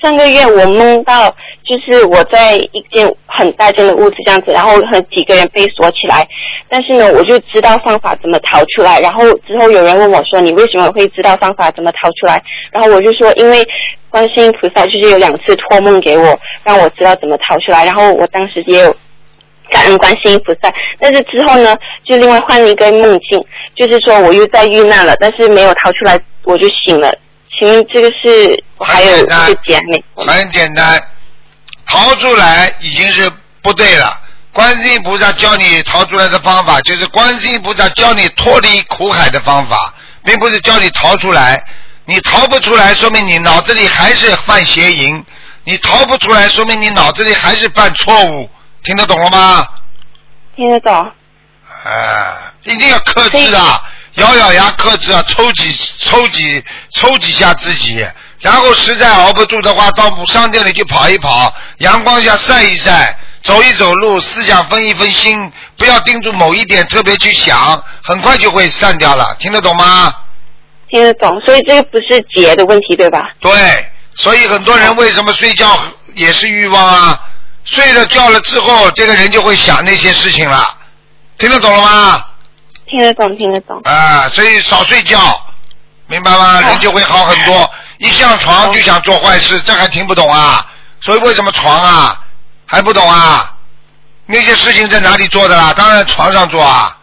上个月我梦到，就是我在一间很大间的屋子这样子，然后几个人被锁起来，但是呢，我就知道方法怎么逃出来。然后之后有人问我说：“你为什么会知道方法怎么逃出来？”然后我就说：“因为观世音菩萨就是有2次托梦给我，让我知道怎么逃出来。然后我当时也有感恩观世音菩萨。但是之后呢，就另外换了一个梦境，就是说我又在遇难了，但是没有逃出来，我就醒了。请问这个是我还有是结没？ 很简单，逃出来已经是不对了。观世音菩萨教你逃出来的方法，就是观世音菩萨教你脱离苦海的方法，并不是教你逃出来。你逃不出来，说明你脑子里还是犯邪淫；你逃不出来，说明你脑子里还是犯错误。听得懂了吗？ 听得懂。 一定要克制啊！咬牙克制啊！抽几下自己，然后实在熬不住的话，到商店里去跑一跑，阳光下晒一晒，走一走路，思想分一分心，不要盯住某一点特别去想，很快就会散掉了。听得懂吗？ 听得懂，所以这个不是结的问题，对吧？ 对，所以很多人为什么睡觉也是欲望啊？睡了觉了之后，这个人就会想那些事情了。听得懂了吗？ 听得懂，听得懂。 所以少睡觉，明白吗？人就会好很多。一上床就想做坏事，这还听不懂啊？所以为什么床啊？还不懂啊？那些事情在哪里做的啦？当然床上做啊。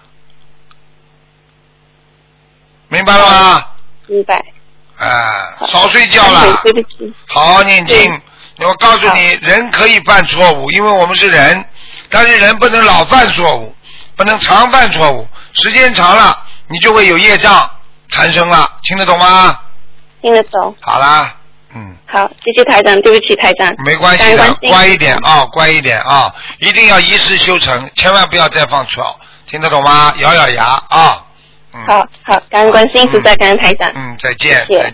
明白了吗？ 明白。 少睡觉了。 对不起。 好好念经。我告诉你，人可以犯错误，因为我们是人，但是人不能老犯错误，不能常犯错误。时间长了，你就会有业障产生了，听得懂吗？ 听得懂。 好啦， 好，谢谢台长，对不起台长。 没关系的，乖一点啊，乖一点啊，一定要一世修成，千万不要再犯错，听得懂吗？咬牙啊。 好，感恩观世音菩萨，感恩台长。 再见。 谢谢。